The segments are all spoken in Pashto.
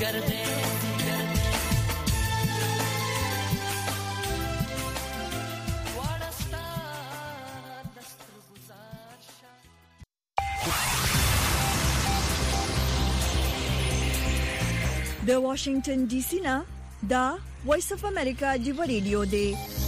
دیگر ده د واشنگټن ډي سي نه دا وایس اف امریکا دی ریډیو دی.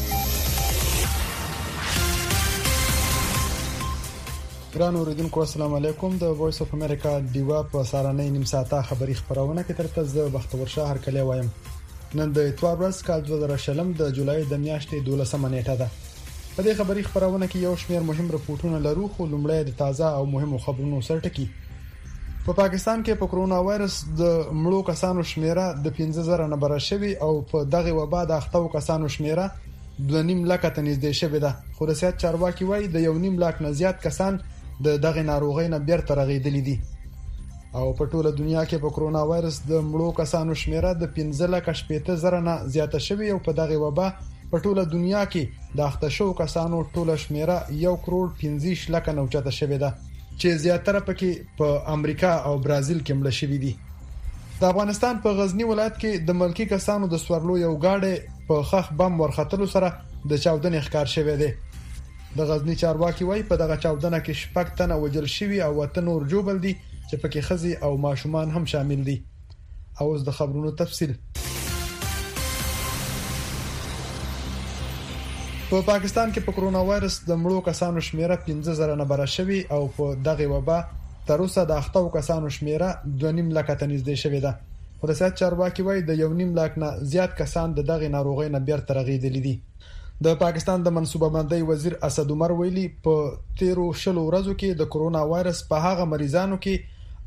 ګران اوریدونکو السلام علیکم. د وایس اف امریکا دیوا په سارانه نیم ساعته خبری خبرونه کې ترته ز بختور شهر کلی وایم. نن د اتوار ورځ کال 2020 د جولای د میاشتې 12 نیټه ده. په دې خبری خبرونه کې یو شمېر مهم رپورټونه لرو، خو لومړی د تازه او مهمو خبرونو سرټکی. په پاکستان کې په کرونا وایرس د مړو کسانو شمیره د 15000 نه بره شوی او په دغه وبا د اختو کسانو شمیره 2.5 لک ته نږدې شوی ده. خو د صحت چارواکي وایي د 1.5 لک نه زیات کسان د دغه ناروغۍ نه بیرته رغېدلي دي. او په ټوله دنیا کې په کرونا وایرس د مړو کسانو شمیره د 15,80,000 نه زیاته شوی او په دغه وبا په ټوله دنیا کې د اخته شو کسانو ټوله شمیره 1.15 لک نه اوچته شوی ده، چې زیاتره پکې په امریکا او برازیل کې مړ شوي دي. د افغانستان په غزنی ولایت کې د ملکی کسانو د سورلو یو گاډي په خخ بم ورختلو سره د چاودنې ښکار شوی دی. د غزنی چارواکي وایي په دغه چاودنه کې 6 تنه وژل شوي او 8 نور جوبل دي، چې پکې ښځې او ماشومان هم شامل دي. او اوس د خبرونو تفصیل. په پاکستان کې په کرونا وایرس د مړو کسانو شمیره 15000 نه بره شوی او په دغه وبا تر اوسه د اختو کسانو شمیره 2.5 لک ته نږدې شوی ده. خو د صحت چارواکي وایي د 1.5 لک نه زیات کسان د دغه ناروغۍ نه بیرته رغېدلي دي. د پاکستان د منصوبه بندۍ وزیر اسد عمر ویلي په 13 ورځو کې د کرونا وایرس په هغه مریضانو کې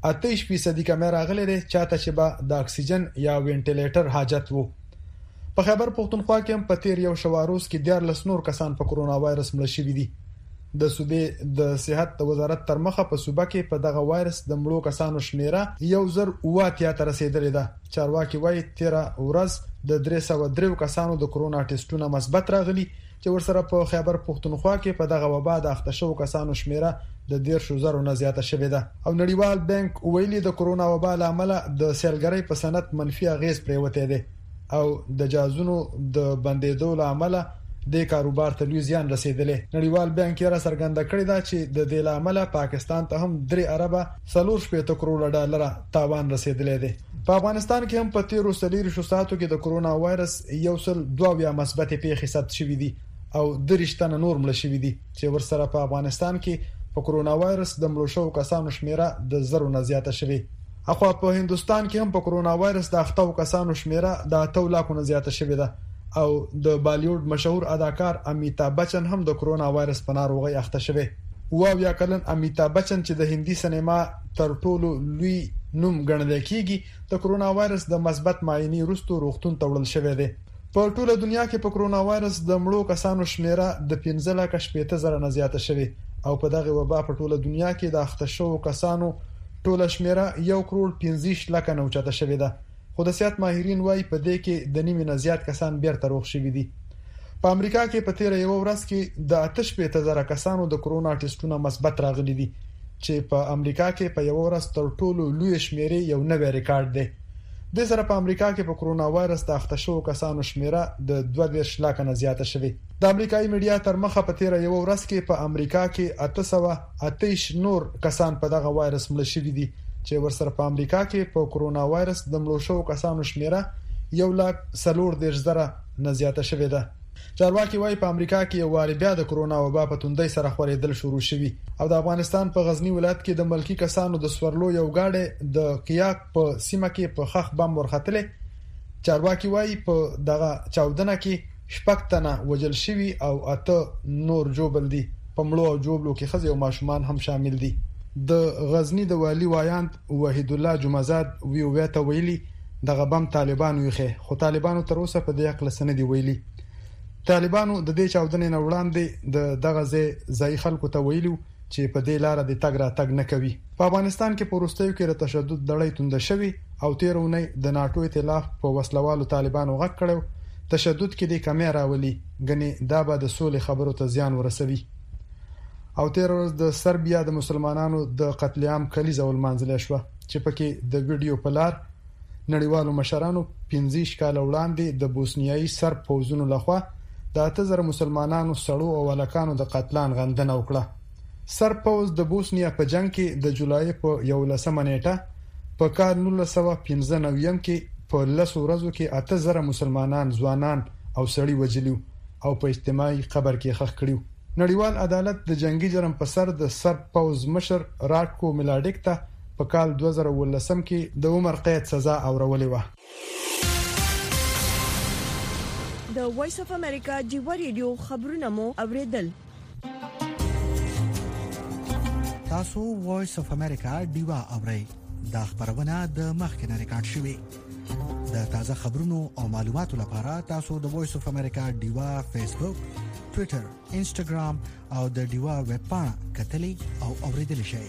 28% کم راغلي دي چاته چې به د اکسیجن یا وینټیلیټر حاجت وو. په خیبر پختونخوا کې هم په تیر یو شواروز کې 14 نور کسان په کرونا وایرس مړ شوي دي. د صوبې د صحت وزارت تر مخه په صوبه کې په دغه وایرس د مړو کسانو شمیره 1080 ته رسیدلې ده. چارواکي وایي 13 ورځ د 303 کسانو د کرونا ټیسټونه مثبت راغلي، چې ورسره په خیبر پختونخوا کې په دغه وبا د اخته شو کسانو شمیره د 10000 نه زیاته شوې ده. او نړیوال بانک ویلي د کرونا وبا لامل د سیلګرۍ په صنعت منفي اغیز پریوته ده او د جازونو د بندیدو لامل د کاروبار ته لوی زیان رسیدلی. نړیوال بانک یې را څرګنده کړې ده چې د دې لامل پاکستان ته هم 3 اربه 4.5 کروڑ ډالر تاوان رسیدلی دی. په افغانستان کې هم په 13 ساعتو کې د کرونا وایرس 102 مثبت پیښې ثبت شوې دي او 3 تنه نور مړ شوي دي، چې ورسره په افغانستان کې په کرونا وایرس د مړو شو کسانو شمیره د 0 نه زیاته شوې. اخو په هندستان کې هم په کرونا وایرس د اختو کسانو شمیره د 8 لک نه زیاته شوې ده او د بالیوډ مشهور اداکار امیتابھ بچن هم د کرونا وایرس په ناروغۍ اخته شوی. یا کلن امیتابھ بچن چې د هندي سینما تر ټولو لوی نوم ګڼل کېږي د کرونا وایرس د مثبت معاینې وروسته روغتون ته وړل شوی دی. په ټوله دنیا کې په کرونا وایرس د مړو کسانو شمیره د 15,80,000 نه زیاته شوی او په دغه وبا په ټوله دنیا کې د اخته شو کسانو ټوله شمیره 1.15 لک نه اوچته شوی ده. خو د صحت ماهرین وایي په دې کې د نیمه نه زیات کسان بیرته روغ شوي دي. په امریکا کې په تیر یو ورځ کې د 8,000 کسانو د کرونا ټیسټونه مثبت راغلي دي، چې په امریکا کې په یو ورځ تر ټولو لوی شمیره یو نوی ریکارډ دی. د سره په امریکا کې په کرونا وایرس د اخته شو کسانو شمیره د 22 لک نه زیاته شوی. د امریکایي میډیا تر مخه په تیر یو ورځ کې په امریکا کې 828 نور کسان په دغه وایرس مړ شوي دي، چې ورسره په امریکا کې په کرونا وایرس د مړو شو کسانو شمیره 1,40,000 نه زیاته شوې ده. چارواکي وایي په امریکا کې یو واري بیا د کرونا وبا په توندۍ سره خورېدل شروع شوي او د افغانستان په غزنی ولایت کې د ملکی کسانو د سورلو یو گاډي د قیاق په سیمه کې په خخ بم ورختلې. چارواکي وایي په دغه چاودنه کې 6 تنه وژل شوي او 8 نور جوبل دي. په مړو او جوبلو کې ښځې او ماشومان هم شامل دي. د غزنی د والی وایاند وحید الله جمعزاد ویته ویلي دغه بم طالبانو یې خو طالبانو تر اوسه په دې اړه څه نه دی ویلي. طالبانو د دې چاودنې نه وړاندې دغه ځای خلکو ته ویلو چې په دې لار د تګ را تګ نه کوي. په افغانستان کې پروستیو کې تشدد دړې توند شوی او تیرونه د ناتو ائتلاف په وسلوالو طالبانو غږ کړو تشدد کې د کمی راولي غني دا به د سولې خبرو ته زیان ورسوي. او تیر ورځ د سربیا د مسلمانانو د قتل عام کلیزه ولمانځل شو چې پکې د ویډیو په لار نړیوالو مشرانو 15 کال وړاندې د بوسنیایي سرب پوځونو لخوا د 8000 مسلمانانو سړو او ولکانو د قتلان غندنه وکړه. سرب پوځ د بوسنیا په جنگ کې د جولای په 11 نیټه په کال 1995 کې په 10 ورځو کې 8000 مسلمانان ځوانان او سړي وجلیو او په اجتماعي قبر کې ښخ کړیو. نړیوال عدالت د جنگي جرم په سر د سرب پوځ مشر راټکو ملاډیک ته په کال 2019 کې د عمر قید سزا اورولې و. د وایس اف امریکا ډیوا ریډیو خبرونه مو اوریدل. تاسو وایس اف امریکا ډیوا اورئ. دا خبرونه د مخکنه ریکارډ شوې. د تازه خبرونو او معلوماتو لپاره تاسو د وایس اف امریکا ډیوا فیسبوک، ټوئیټر، انسټاګرام او د ډیوا ویب پاڼه کتلی او اوریدل شئ.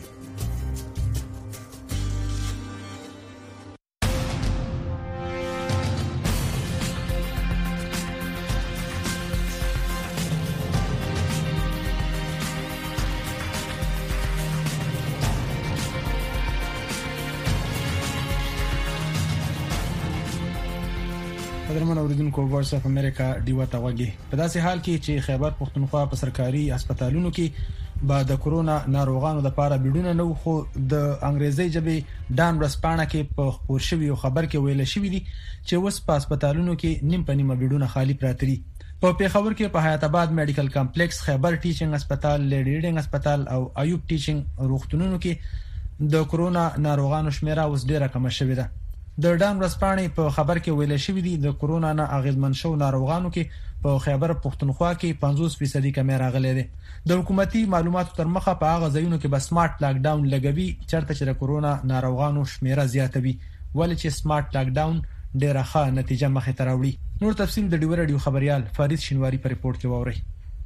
قدرمن اوریدونکو وایس اف امریکا ډیوا ته وګي. په داسې حال کې چې خیبر پښتونخوا په سرکاري هسپتالونو کې بعد د کورونا ناروغانو لپاره بیډونه نو خو د انګریزي ژبې ډان ورسپانه کې په خبر شوی خبر کې ویل شوی دي چې وس په هسپتالونو کې نیم په نیمه بیډونه خالی پراته دي. په پیښور کې په حیات آباد میډیکل کمپلیکس، خیبر ټیچینګ هسپتال، لیډی ریډینګ هسپتال او ایوب ټیچینګ روغتونونو کې د کورونا ناروغانو شمیره اوس ډیره کم شوې ده. د ډان ورسپانې په خبر کې ویل شوی دی د کورونا نه اغیزمن شو ناروغانو کې په خیبر پښتونخوا کې 50% کمی راغلی دی. د حکومتي معلوماتو تر مخه په هغه ځایونو کې به سمارټ لاک ډاون لګوي چرته چې د کورونا ناروغانو شمیره زیاتوي، ولې چې سمارټ لاک ډاون ډیره ښه نتیجه مخې ته راوړي. نور تفصیل د ډیو رادیو خبريال فرید شینواری په ریپورت کې ووري.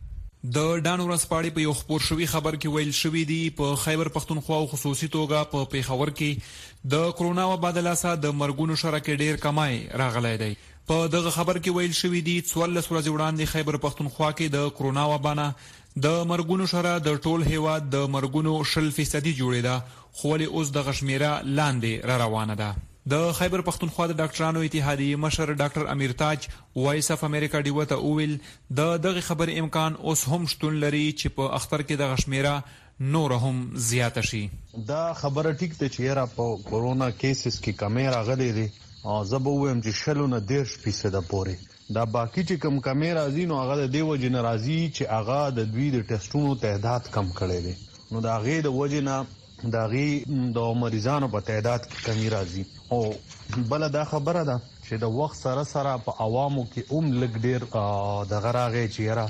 د ډان ورسپاړي په یو خبر شوی خبر کې ویل شوی دی په خیبر پښتونخوا او خصوصي توګه په پیښور کې د کورونا وبا د لاسه د مرګونو شرکه ډیر کمای راغلی دی. په دغه خبر کې ویل شوی دی 14 ورځې وړاندې خیبر پښتونخوا کې د کورونا وبا نه د مرګونو شره د ټول هیواد د مرګونو 0% جوړیدا، خو له اوس د غشمیره لاندې را روانه ده. د خیبر پښتونخوا د ډاکټرانو اتحادیې مشر ډاکټر امیر تاج وایس اف امریکا ډیو ته وویل د دغه خبر امکان اوس هم شتون لري چې په اختر کې د غشمیره نور هم زیات شي. دا خبره ټیک ته چې را په کورونا کیسز کې کمی راغلي دي او زه به وایم چې شلو نه 10% پورې دا باقی چې کم کمی راځي نو هغه د دیو جن راځي چې هغه د دوی د ټیسټونو تعداد کم کړي دي، نو دا غي د وجنه داغي د مریضانو په تعداد کې کمی راځي. او بل دا خبره ده چې د وخت سره سره په عوامو کې لګ ډیر د غراغه چیرې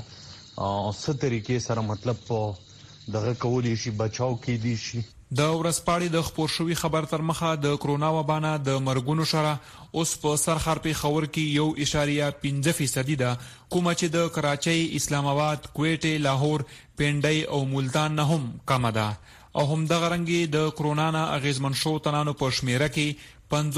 څه طریقې سره مطلب په دغه کولی شي بچاو کې دي شي. د ورسپاړي د خبر شوی خبر تر مخه د کورونا وبانه د مرګونو شره اوس په سرخر پیښور کې 1.5% ده، کومه چې د کراچۍ، اسلام آباد، کویټه، لاهور، پنډۍ او ملتان نه هم کم ده. او هم دغه رنګي د کورونا نه اغیزمن شو تنانو په شمیره کې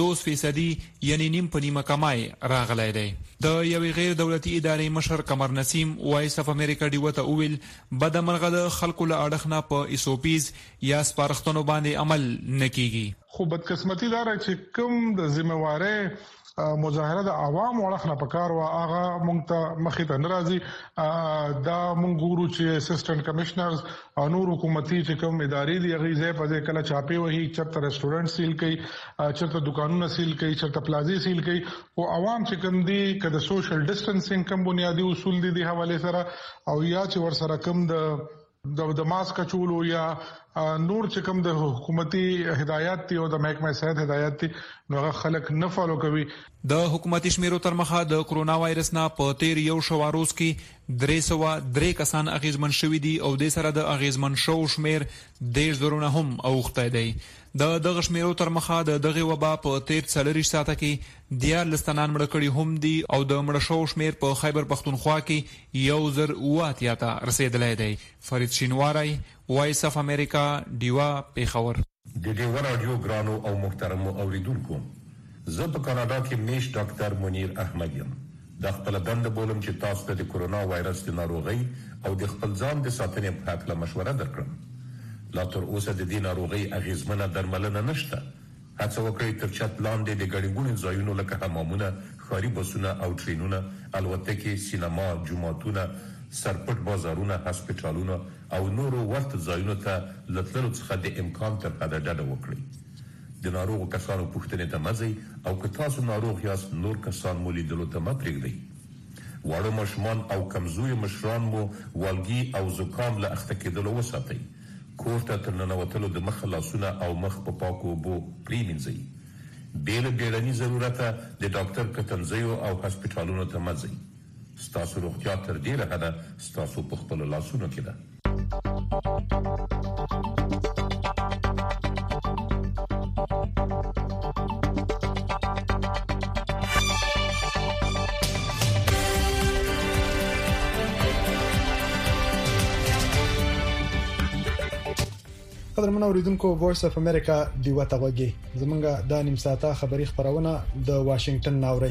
50% یعنی نیم په نیمه کمای راغلی دی. د یوې غیر دولتي ادارې مشر قمر نسیم وایس اف امریکا ډیو ته وویل بد مرغه د خلکو له اړخ نه په ایسوپیز یا سپارښتنو باندې عمل نکېږي. خو بدقسمتي دا چې کوم د ذمہواره مظاهره د عوام ورخ نه پکار وا هغه مونږ ته مخې ته ناراضي. دا مونږ ګورو چې اسسټنټ کمشنرز او نور حکومتي چې کوم ادارې دي هغه ځای په ځای کله چاپی وهي، چرته ریسټورانټ سیل کوي، چرته دکانونه سیل کوي، چرته پلازې سیل کوي، او عوام چې کوم دي کله سوشل ډیسټنسینګ کوم بنیادی اصول دي د حواله سره او یا چې ور سره کوم د ماسک چولو یا نور چې کوم د حکومتي هدایت دي او د محکمه صحت هدایت دي نو هغه خلک نه فالو کوي. د حکومتي شمیرو تر مخه د کورونا وایرس نه په تیر یو شواروز کې 303 کسان اغیزمن شوي دي او د سره د اغیزمن شو شمیر 10 هم اوخته دی. د دغه شمیرو تر مخه د دغه وبا په تیر 40 ساعته کې 14 لستنان مړ کړي هم دي او د مړ شو شمیر په خیبر پښتونخوا کې 1000 ته رسیدلی دی. فرید شینواری وایس اف امریکا ډیوا پیښور. د ډیوا رادیو ګرانو او محترمو اوریدونکو، زه په کاناډا کې میش ډاکټر منیر احمد یم. د خپل دنده بولم چې تاسو ته د کورونا وایرس د ناروغۍ او د خپل ځان د ساتنې په اړه مشوره درکړم. لا تر اوسه د دې ناروغۍ اغیزمنه درملنه نشته، هڅه وکړئ تر چت لاندې د ګڼې ځایونو لکه حمامونه، ښاري بسونه او ټرینونه، الوتکې، سینما، جوماتونه، سرپټ بازارونه، هسپتالونه او نورو ورته ځایونو ته له تللو څخه د امکان تر حده ډډه وکړئ. د ناروغو کسانو پوښتنې ته مه ځئ او که تاسو ناروغ یاست نور کسان مو لیدلو ته مه پرېږدئ. واړه ماشومان او کمزوري مشران مو والګي او زکام له اخته کېدلو وساتئ. کور ته تر ننوتلو د مخ لاسونه او مخ په پاکو اوبو پرېمینځئ. بې له بیړني ضرورته د ډاکټر کتنځیو او هسپتالونو ته مه ځئ. ستاسو روغتیا تر ډېره حده ستاسو په خپلو لاسونو کې ده. قدرمن اوریدونکو وایس اف امریکا دی وتاوږي زمونږه د نیم ساعته خبری خبرونه د واشنگټن ناوړي.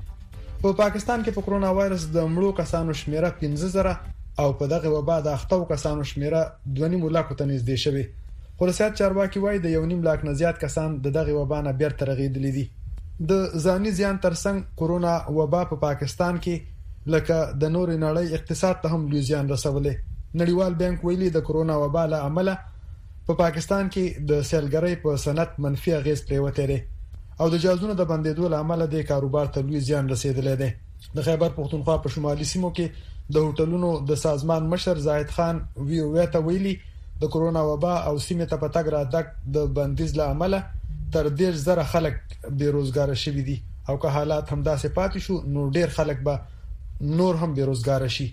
په پاکستان کې په کرونا وایرس د مړو کسانو شمیره 15000 او په دغه وبا د اختو کسانو شمیره 2.5 لک ته نږدې شوی. خلاصات چارواکي وایي د 1.5 لک نه زیات کسان د دغه وبا نه بیرته رغیدلي دي. د ځاني زیان ترڅنګ کرونا وبا په پاکستان کې لکه د نور نړۍ اقتصاد ته هم لوی زیان رسولې. نړیوال بانک ویلي د کرونا وبا له امله په پاکستان کې د سیلګرۍ په صنعت منفي اغیز پریوته لري او د جازونو د بندیدو له امله د کاروبار ته لوی زیان رسیدلی دی. د خیبر پختونخوا په شمالي سیمو کې د هوټلونو د سازمان مشر زاهد خان ویته ویلي د کرونا وبا او سیمه ته پتاګ راتګ د بندیز له امله تر 10000 خلک بیروزګار شوي دي او که حالات هم داسې پاتې شو نو ډیر خلک به نور هم بیروزګار شي.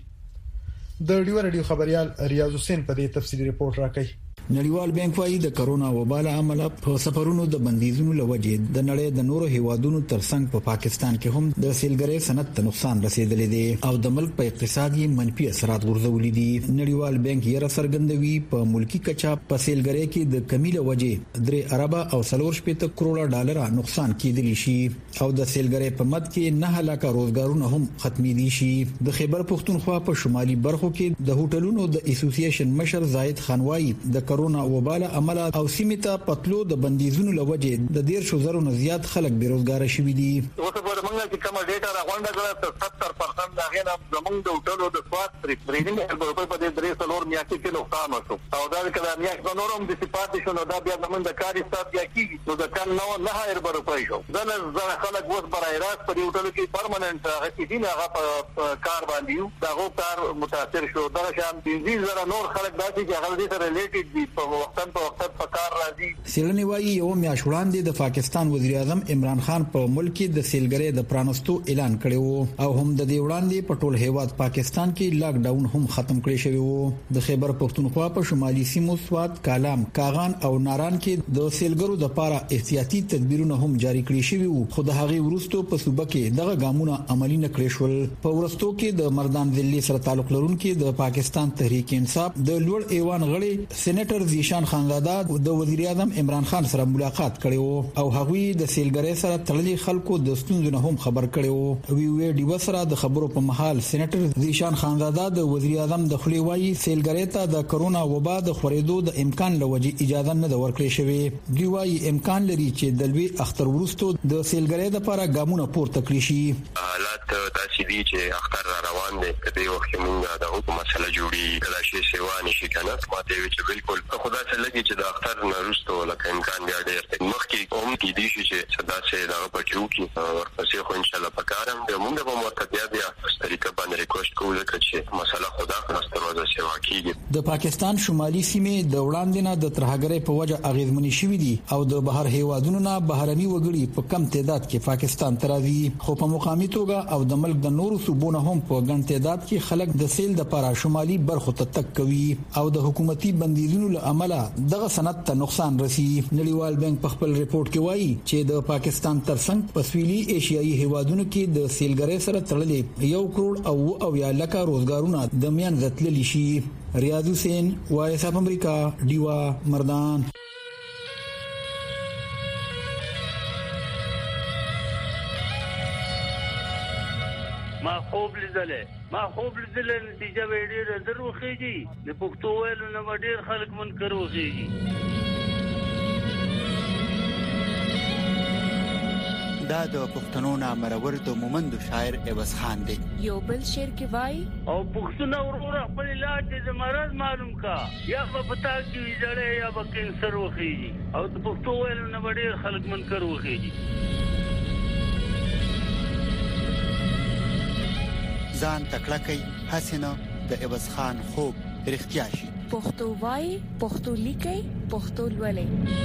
د ډیو رادیو خبريال ریاض حسین په دې تفصیلی رپورت راکړي. نړیوال بانک وايي د کرونا وبا له امله په سفرونو د بندیزونو لوجې د نړۍ د نورو هیوادونو ترڅنګ په پاکستان کې هم د سیلګرۍ صنعت ته نقصان رسیدلی دی او د ملک په اقتصادي منفي اثرات غورځولي دي. نړیوال بانک یې راڅرګندوي په ملکی کچا په سیلګرۍ کې د کمی لوجې 3 ارب او 4.5 کروڑ ډالر نقصان کېدلی شي او د سیلګرۍ په مد کې 9 لک روزګارونه هم ختمي دي شي. د خیبر پختونخوا په شمالي برخو کې د هوټلونو د اسوسییشن مشر زاهد خان وايي د کرونا وبا له امله او سیمه پتلو د بندیزونو لوجې د 10000 نه زیات خلک بیروزګار شوي دي. اوس په موږ کې کومه ډیټا راغونډه کړه 70% دا غنه زمونږ د هوټلو د سواد پریډینګ په په دې درې څلور میاشتې کې نقصان وشو او دا کله میاشت نورم د صفات شنو دا بیا زمونږ د کاري ستات بیا کیږي نو د کال نو نه هایر روپۍ شو. زنه خلک اوس برای راست په هوټلو کې پرمننت هغه دي هغه په کار باندې دا غو کار متاثر شو. دا شان 20000 نور خلک داسې چې هغه دې سره ریلیټډ دي په وختن په وخت په کار راځي. سیلنی وایي یو میاشت وړاندې د پاکستان وزیر اعظم عمران خان په ملک کې د سیلګرۍ د پرانستو اعلان کړی وو او هم د دې وړاندې په ټول هیواد پاکستان کې لاک ډاون هم ختم کړی شوی وو. د خیبر پختونخوا په شمالي سیمو سواد، کالام، کاغان او ناران کې د سیلګرو د لپاره احتیاطي تدبیرونه هم جاری کړی شوی وو خو د هغې وروسته په صوبه کې دغه ګامونه عملی نه کړی شول. په ورستو کې د مردان ذلی سره تعلق لرونکي د پاکستان تحریک انصاف د لوړ ایوان غړي سېنیټر زیشان خانزاده د وزیر اعظم عمران خان سره ملاقات کړی وو او هغوی د سیلګرۍ سره تړلي خلکو د ستونزو نه هم خبر کړی وو. وی ډیو سره د خبرو په محل سېنیټر زیشان خانزاده د وزیر اعظم د خلی وایي سیلګرۍ ته د کرونا وبا د خورېدو د امکان لوجې اجازه نه د ورکړې شوې. دی وایي امکان لري چې د لوی اختر وروسته د سیلګرۍ لپاره ګامونه پورته کړی شي. حالات تاسې دي چې اختر را روان دي په دې وخت کې موږ د حکومت مسله جوړي کله شي سیوا نشي کنه ماته وی چې بالکل خدا ته لګي چې د اختر نه وروسته لکه امکان بیا ډېر مخکې کوم کې دي چې صدا سي دا پټیو کې ورپسې خو ان شاء الله پکارم د موږ په مرتبه بیا طریقه باندې ریکوست کوو چې مسله خدا مستروزه سیوا کیږي. د پاکستان شمالي سیمې د وړاندې نه د ترهګرۍ په وجه اغیزمنې شوې دي او د بهر هیوادونو نه بهرني وګړي په کم تعداد کې پاکستان ته راځي خو په مقامي توګه او د ملک د نورو صوبونو هم په ګڼ تعداد کې خلک د سیل لپاره شمالي برخو ته تک کوي او د حکومتي بندیزونو له امله دغه صنعت ته نقصان رسي. نړیوال بانک په خپل ریپورت کې وایي چې د پاکستان ترڅنګ په سویلي ایشیایي هیوادونو کې د سیلګرۍ سره تړلې 1 کروڑ او یا لکه روزګارونه د میان زتللی شي. ریاض حسین وایس اف امریکا دیوا مردان. ما خوب لیدل نتیجه ډېره دروخیږي د پښتو ویلو نه ډېر خلک منکر وخیږي. دا د پښتنو نامرور د مومند شاعر عوض خان دی. یو بل شعر کې وای او پښتون ورور خپل علاج د مرض معلوم کا یا په پتا کې ویځړې یا په کینسر وخیږي او د پښتو ویل نه وړي خلک منکر وخیږي. ځان تکړه کوي حسینه د عوض خان خوب رښتیا شي. پښتو وای پښتو لیکي پښتو لولي.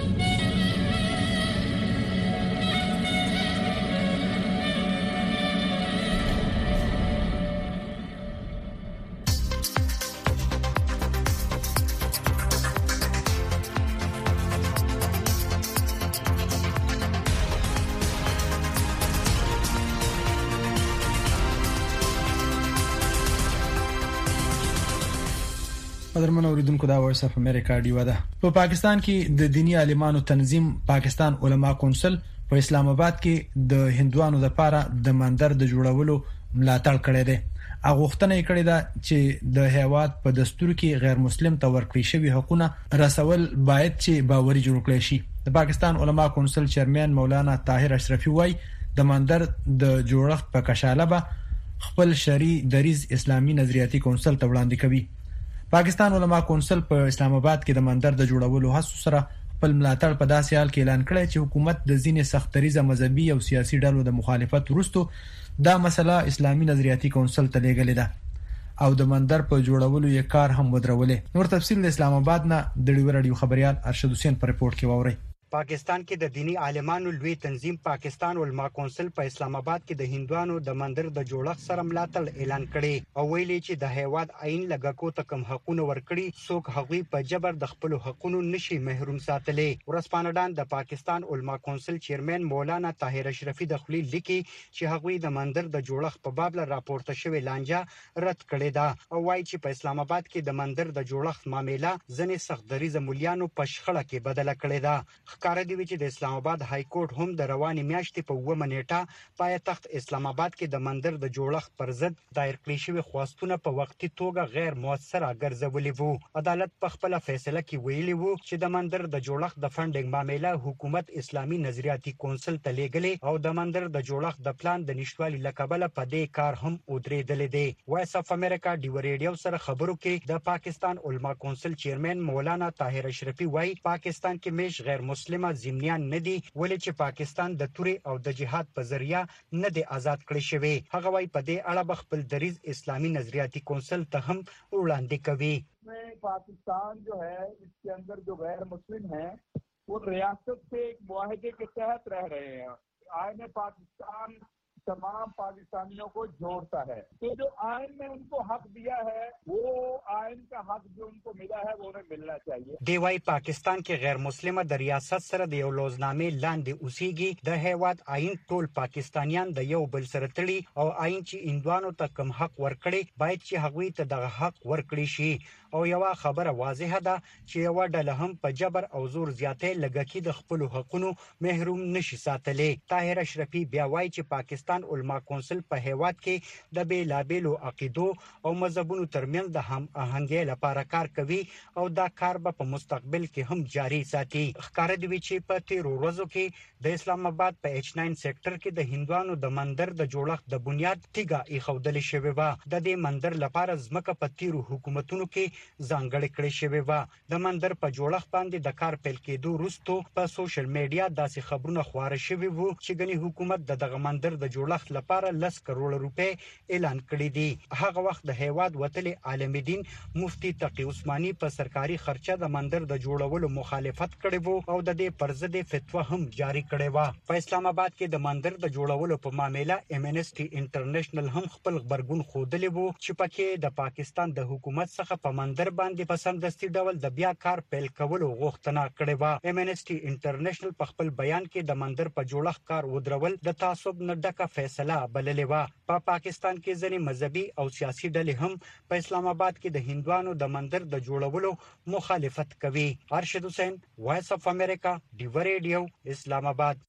قدرمن اوریدونکو دا وایس اف امریکا ډیو ده. په پاکستان کې د دینی عالمانو تنظیم پاکستان علما کونسل په اسلام آباد کې د هندوانو لپاره د مندر د جوړولو ملاتړ کړی دی. اغوښتنه یې کړې ده چې د هیواد په دستور کې غیر مسلم ته ورکړي شوی حقوقونه رسول باید چې باوري جوړ کړي شي. د پاکستان علما کونسل چیرمن مولانا طاهر اشرفي وایي د مندر د جوړښت په کشاله به خپل شرعي دریز اسلامي نظریاتي کونسل ته وړاندې کوي. پاکستان علما کونسل په اسلام آباد کې د مندر د جوړولو هڅو سره خپل ملاتړ په داسې حال کې اعلان کړی چې حکومت د ځینې سختریزه مذهبي او سیاسي ډلو د مخالفت وروسته دا مسله اسلامي نظریاتي کونسل ته لیږلې ده او د مندر په جوړولو یې کار هم ودرولې. نور تفصیل د اسلام آباد نه د ډیو رادیو خبريال ارشد حسین په رپورت کې ووري. پاکستان کې د دینی عالمانو لوی تنظیم پاکستان علما کونسل په اسلام آباد کې د هندوانو د مندر د جوړښت سره ملاتړ اعلان کړي او ویلي چې د هیواد عین لګکو ته کم حقوقونه ورکړي څوک هغوی په جبر د خپل حقوقو نشي محروم ساتلي. ورسپانډان د پاکستان علما کونسل چیرمن مولانا طاهر اشرفي د خپل لیکي چې هغوی د مندر د جوړښت په باب راپورته شوی لانجه رد کړي ده او وايي چې په اسلام آباد کې د مندر د جوړښت معاملې ځنې سخت دریزه مليانو په شخړه کې بدله کړي ده. کار دی چې د اسلام آباد های کورټ هم د رواني میاشتې په 9 نیټه پایتخت اسلام آباد کې د مندر د جوړښت پر ضد دایر کړی شوی خواستونه په وختي توګه غیر موثره ګرځولي وو. عدالت په خپل فیصله کې ویلي وو چې د مندر د جوړښت د فنډینګ معاملې حکومت اسلامي نظریاتي کونسل ته لیږلې او د مندر د جوړښت د پلان د نشټوالي لکبله په دې کار هم ودرېدل دي. وایس اف امریکا ډیو ریډیو سره خبرو کې د پاکستان علما کونسل چیرمن مولانا طاهر اشرفي وایي پاکستان کې میش غیر مسلمه زمینیان نه دي ولې چې پاکستان د تورې او د جهاد په ذریعہ نه دی آزاد کړی شوی. هغه وايي په دې اړه خپل دریز اسلامي نظریاتي کونسل ته هم وړاندې کوي. पाकिस्तान जो है इसके अंदर जो गैर मुस्लिम हैं वो रियासत से एक मुआहदे के तहत रह रहे हैं. आईन पाकिस्तान तमाम पाकिस्तानियों को जोड़ता है. तो जो आयन में उनको हक दिया है वो आयन का हक जो उनको मिला है वो उन्हें मिलना चाहिए. دیوای پاکستان کې غیر مسلمه د ریاست سره د یو لوزنامې لاندې اوسېږي. د هیواد آئین ټول پاکستانیان د یو بل سره تړي او آئین چې هندوانو ته کم حق ورکړي باید چې هغوی ته دغه حق ورکړي شي. او یو خبره واضحه ده چې یو ډله هم په جبر او زور زیاتې لګکی د خپل حقوقو محروم نشي ساتلې. طاهر اشرفي بیا وایي چې پاکستان علما کونسل په هیواد کې د بیلابیلو عقیدو او مذهبونو ترمنځ د هم آهنګۍ لپاره کار کوي او دا کار به په مستقبل کې هم جاری ساتي. ښکار دی چې په تیر ورځو کې د اسلام آباد په H9 سېکټر کې د هندوانو د مندر د جوړښت د بنیاد تیګه ایښودل شوې و. د دې مندر لپاره ځمکه په تیرو حکومتونو کې ځانګړې کړې شوې و. د مندر په جوړښت باندې د کار پیل کېدو وروسته په سوشل میډیا داسې خبرونه خپاره شوي وو چې ګنې حکومت دغه مندر د جوړښت لپاره 10 کروڑ روپے اعلان کړی دي. هغه وخت د هیواد وتلي عالم دین مفتی تقی عثماني په سرکاري خرچه د مندر د جوړولو مخالفت کړی وو او د دې پر ضد فتوا هم جاری کړې و. په اسلام آباد کې د مندر د جوړولو په معاملې امنسټي انټرنیشنل هم خپل خبرګون خوده وو چې پکې د پاکستان د حکومت څخه په مندر باندې په سمدستي ډول د بیا کار پیل کولو غوښتنه کړې و. امنسټي انټرنیشنل په خپل بیان کې د مندر په جوړښت کار ودرول د تعصب نه ډکه فیصله بللې و. په پاکستان کې ځینې مذهبي او سیاسي ډلې هم په اسلام آباد کې د هندوانو د مندر د جوړولو مخالفت کوي. ارشد حسین وایس اف امریکا ډیو ریډیو اسلام آباد.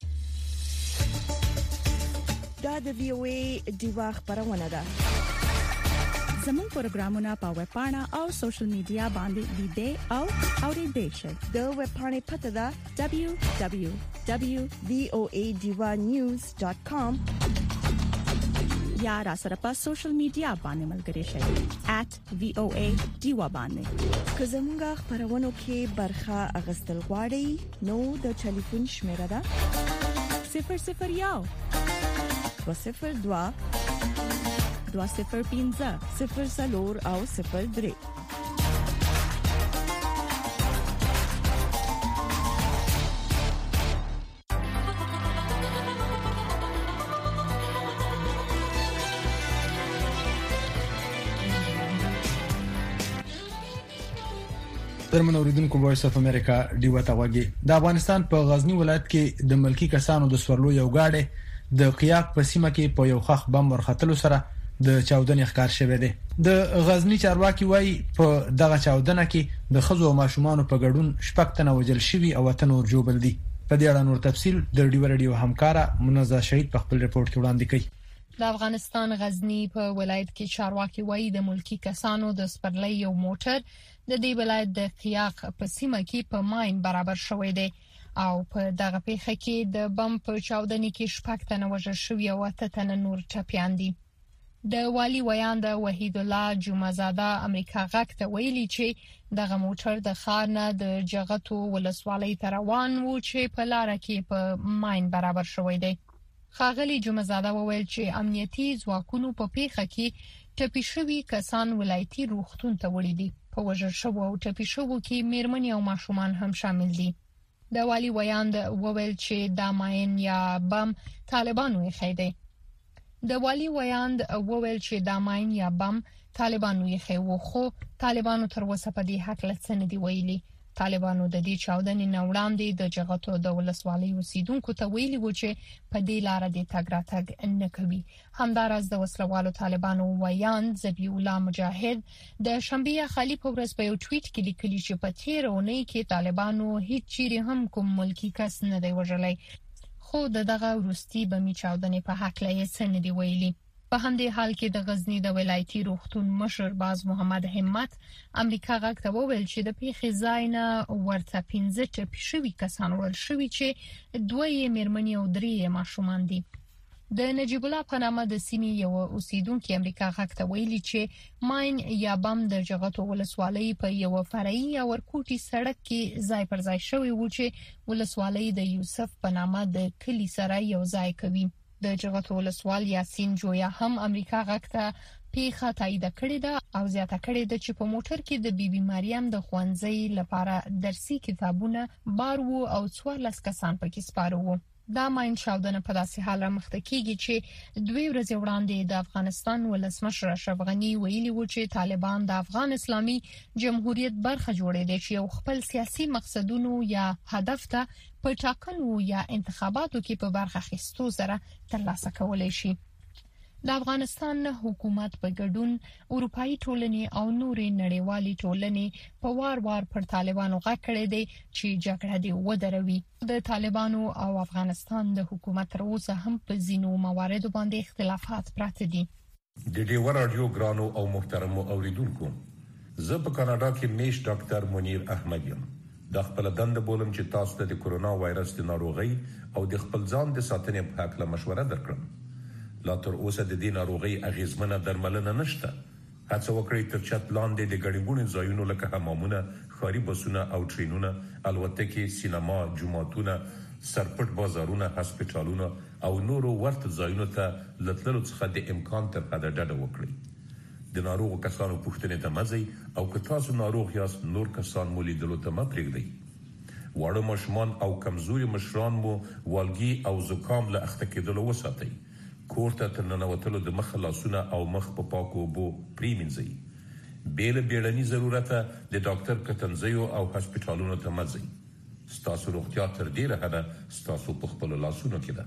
دا د وی او ای ډیوا خبرونه ده. زموږ پروګرامونه په ویب پاڼه او سوشل میډیا باندې لیدئ او اوریدئ شئ. د ویب پاڼې پته ده www.voadivanews.com یا را سره په سوشل میډیا باندې ملګري شئ @voadiva باندې. که زموږ خبرونو کې برخه اغستل غواړئ نو د ټلیفون شمیره ده 001 202 205 00 او 03. درمن اوریدونکو وایس اف امریکا ډیوه تاوګي د افغانستان په غزنی ولایت کې د ملکی کسانو د سورلو یو گاډي د قیاق په سیمه کې په یو خخ بم ورختلو سره د چاودنې ښکار شوه دی. د غزنی چارواکي وایي په دغه چاودنه کې د خزو او ماشومان په ګډون شپږ تنه وژل شوي او اتنه نور جوړل دي. په دې اړه نور تفصيل د ډیوه رادیو همکارا منزه شهید په خپل رپورت کې وړاندې کړي. د افغانستان غزنی په ولایت کې چارواکي وایي د ملکی کسانو د سپرلۍ یو موټر د دې ولایت د قیاق په سیمه کې په ماین برابر شوی دی او په دغه پیښه کې د بم په چاودنې کې شپږ تنه وژل شوي او اته تنه نور ټپیان دي. د والی ویاند وحید الله جمعزاده امریکا غاک ته ویلي چې دغه موټر د ښار نه د جغتو ولسوالۍ ته روان و چې په لار کې په ماین برابر شوی دی. ښاغلي جمعزاده وویل چې امنیتي ځواکونو په پیښه کې ټپي شوي کسان ولایتي روغتون ته وړي دي. په وژل شوو او ټپي شوو کې میرمنې او ماشومان هم شامل دي. د والی ویاند وویل چې دا ماین یا بم طالبانو یې خېده. د والی ویاند وویل چې دا ماین یا بم طالبانو یې خېو خو طالبانو تر اوسه په دې حق لڅ نه دی ویلي. طالبانو د دې چاودنې نه وړاندې د جغتو د ولسوالۍ اوسیدونکو ته ویلي و چې په دې لار د تګ راتګ نه کوي. همدارس د وسلوالو طالبانو ویاند ذبیح الله مجاهد د شنبه خالی په ورځ په یو ټویټ کې لیکلي چې په تیر اونۍ کې طالبانو هیڅ چیرې هم کوم ملکی کس نه دی وژلی خو دغه وروستي بمي چاودنې په حق لې څه نه دی ویلي. په همدې حال کې د غزنی د ولایتي روغتون مشر باز محمد همت امریکا غاک ته وویل چې د پیښې ځای نه ورته 15 ټپي شوي کسان وړل شوي چې 2 میرمنې او 3 ماشومان دي. د نجیب الله په نامه د سیمې یو اوسیدونکو امریکا غاک ته ویلي چې ماین یا بم د جغتو ولسوالۍ په یو فرعي او ورکوټي سړک کې ځای پر ځای شوی و چې ولسوالۍ د یوسف په نامه د کلی سره یو ځای کوي. د جغتو ولسوال یاسین جویا هم امریکا غاک ته پیښه تایید کړې ده او زیاته کړې ده چې په موټر کې د بیبي مریم د خوانځي لپاره درسي کتابونه بار وو او 14 کسان پکې سپاره وو. دا ماین چاودنه په داسې حال رامخته کیږي چې 2 ورځې وړاندې د افغانستان ولسمشر اشرف غنی ویلي و چې طالبان د افغان اسلامي جمهوریت برخه جوړې دي چې یو خپل سیاسي مقصدونو یا هدف ته په ټاکنو یا انتخاباتو کې په برخه اخیستو سره ترلاسه کولای شي. د افغانستان حکومت په ګډون اروپאי ټولنې او نورې نړیوالې ټولنې په وار پر طالبانو غږ کړی دی چې جګړه دې ودروي. د طالبانو او افغانستان د حکومت تر اوسه هم په ځینو مواردو باندې اختلافات پراته دي. د ډیوه رادیو ګرانو او محترمو اوریدونکو، زه په کاناډا کې میش ډاکټر منیر احمد یم. د خپل دنده بولم چې تاسو ته د کورونا وایرس د ناروغۍ او د خپل ځان د ساتنې په اړه مشوره درکړم. لا تر اوسه د دې ناروغۍ اغیزمنه درملنه نشته. هڅه وکړئ تر چت لاندې د ګڼګونو ځایونو لکه حمامونه، ښاري بسونه او ټرینونه، الوتکې، سینما، جوماتونه، سرپټ بازارونه، هسپتالونه او نورو ورته ځایونو ته لتللو څخه د امکان تر حده ډډه وکړئ. د ناروغو کسانو پوښتنې ته مزئ او که تاسو ناروغ یاست نور کسان مو لیدلو ته مه پرېږدئ. واړه ماشومان او کمزوري مشران مو والګي او زکام له اخته کېدلو وساتئ. کور ته تر ننوتلو د مخ لاسونه او مخ په پاکو اوبو پریمنځئ. بیړني ضرورت د ډاکټر کتنځیو او هسپتالونو ته مزئ. ستاسو روغتیا تر ډیره حده ستاسو په خپل لاسونو کې ده.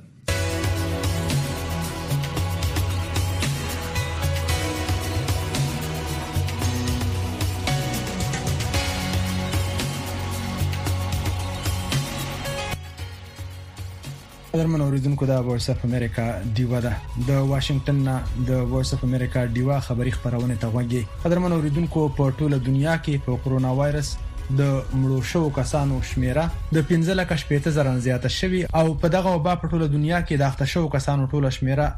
قدرمن اوریدونکو دا وایس اف امریکا دیوا ده د واشنگټن نه د وایس اف امریکا دیوا خبری خبرونه ته وګورئ. قدرمن اوریدونکو په ټوله دنیا کې په کرونا وایرس د مړو شو کسانو شمیره د 15,000 زیاته شوی او په دغه وبا په ټوله دنیا کې د اخته شو کسانو ټوله شمیره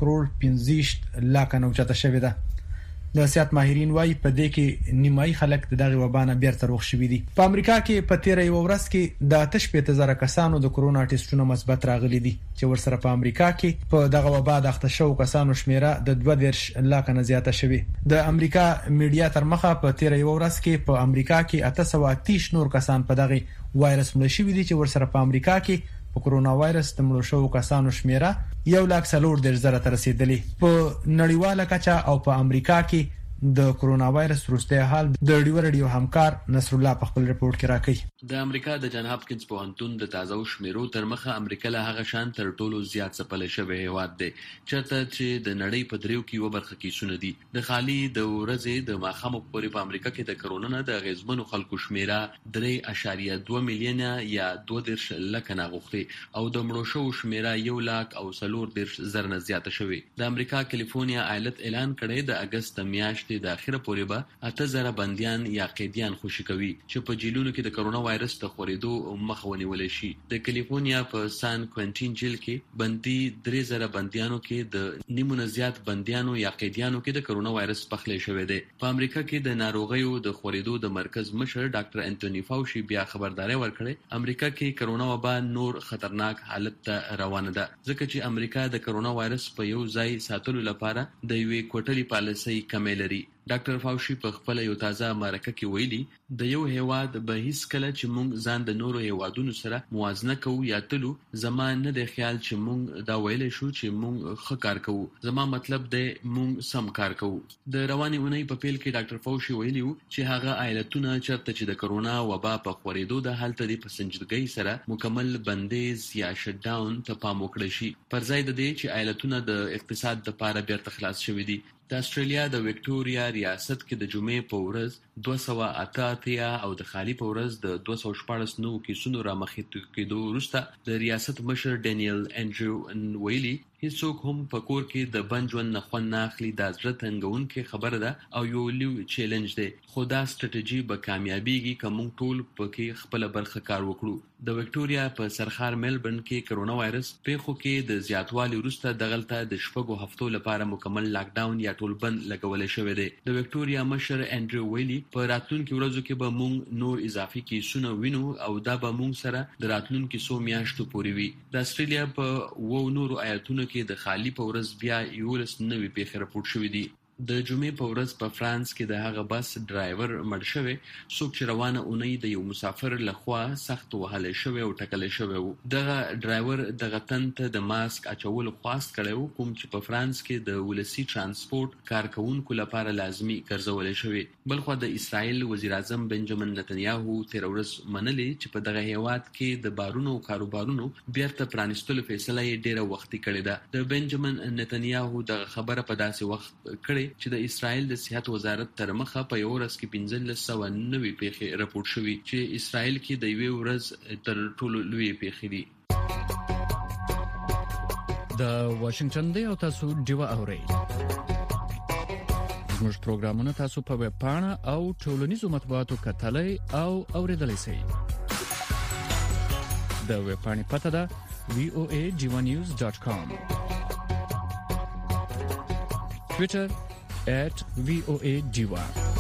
1,65,00,000 نوچته شوی ده. د سیاحت ماهرین وايي په دې کې نیمایي خلک د دغه وبا نه بیرته روغ شوي دي. په امریکا کې په 13 ورځ کې د 85,000 کسانو د کرونا ټیسټونو مثبت راغلي دي چې ورسره په امریکا کې په دغه وبا د اخته شو کسانو شمیره د 2,000,000 نه زیاته شوی. د امریکا میډیا تر مخه په 13 ورځ کې په امریکا کې 830 نور کسان په دغه وایرس مړ شوي دي چې ورسره په امریکا کې په کرونا وایرس د مړو شو کسانو شمیره 1,40,000 ته رسیدلی. په نړیواله کچه او په امریکا کې د کرونا وایرس وروسته حال د ریډیو همکار نصر الله په خپل رپورت کې راکړي. د امریکا د جان هاپکینز پوهنتون د تازه شمیرو تر مخه امریکا له هغه شان تر ټولو زیات ځپل شوی هیواد دی چرته چې د نړۍ په دریو کې یو برخه کې سونه دي. د خالي د ورځې د ماخامو پورې په امریکا کې د کرونا نه د غیزمنو خلکو شمیره 3.2 میلیونه یا 2,00,000 نه غوښتي او د مړو شو شمیره 1,40,000 نه زیاته شوی. د امریکا کالیفورنیا ایالت اعلان کړی د اگست میاشتې د اخره پورې به 8,000 بنديان یا قیدیان خوشي کوي چې په جیلونو کې د کرونا وایرس د خورېدو مخه ونیول شي. د کالیفورنیا په سان کوینټین جیل کې بندي 3,000 بنديانو کې د نیمونه زیات بنديانو یا قیدیانو کې د کرونا وایرس پخلې شوې ده. په امریکا کې د ناروغیو د خورېدو د مرکز مشر ډاکټر انټونی فاوشي بیا خبرداري ورکړه امریکا کې کرونا وبا نور خطرناک حالت ته روانه ده ځکه چې امریکا د کرونا وایرس په یو ځای ساتلو لپاره د یوې کوټلي پالیسۍ کمې لري. ډاکټر فاوشي په خپل یو تازه مرکه کې ویلي د یو هیواد به هیڅ کله چې موږ ځان د نورو هیوادونو سره موازنه کوو یا تلو زمان نه د خیال چې موږ دا ویل شو چې موږ ښه کار کوو. زما مطلب دی موږ سم کار کوو. د رواني اونۍ په پیل کې ډاکټر فاوشي ویلي چې هغه ایالتونه چرته چې د کرونا وبا په خورېدو د حالت د پسنجدګۍ سره مکمل بندیز یا شټ ډاون ته پام وکړي شي پر ځای د دې چې ایالتونه د اقتصاد لپاره بیرته خلاص شوي دي. د استرالیا د وکټوريا ریاست کې د جمعې په ورځ 288 او د خالي په ورځ د 214 کیسونو را مخې کېدو وروسته د ریاست مشر ډینیل انډریو ویلي هیڅوک هم په کور کې د بنجون نه خوند نه اخلي. دا زړه تنګونکې خبره ده او یو لوی چیلنج دی خو دا ستراتیژي به کامیابیږي که موږ ټول پکې خپل برخه کار وکړو. د وکټوريا په سرخار ملبورن کې کرونا وایرس پیښو کې د زیاتوالي وروسته دغلطه د شپږو هفتو لپاره مکمل لاک ډاون یا ټول بند لګول شوی دی. د وکټوريا مشر انډریو ویلي په راتلونکو ورځو کې به موږ نور اضافي کیسونه وینو او دا به موږ سره د راتلونکو 100 میاشتو پورې وي. د استرالیا په و نورو ایالتونو کې د خالي په ورځ بیا 11 نوې پیښې راپورټ شوې دي. د جمعې په ورځ په فرانس کې د هغه بس ډرایور مړ شوی څوک چې روانه اونۍ د یو مسافر لخوا سخت وهل شوی او ټکل شوی و. دغه ډرایور دغه تنت د ماسک اچولو خواست کړو کوم چې په فرانس کې د ولسی ترانسپورت کارکونکو لپاره لازمی ګرځول شوی. بلخو د اسرائیل وزیر اعظم بنجامین نتنیاهو تیر ورځ منلې چې په دغه هیواد کې د بارونو او کاروبارونو بیرته پرانیستلو فیصله یې ډیره وختي کړې ده. د بنجامین نتنیاهو دغه خبره په داسې وخت کړې چې د اسرائیل د صحت وزارت تر مخه په یو ورځ کې 1590 پیښې راپورټ شوې چې اسرائیل کې د یوې ورځ تر ټولو لوی پیښې دي. د واشنگټن دی او تاسو ډیوا اورئ. زموږ پروګرامونه تاسو په ویب پاڼه او ټولنیزو مطبوعاتو کتلای او اوریدلای شئ. د ویب پاڼې پته ده voajivanews.com. Twitter @VOA Diva.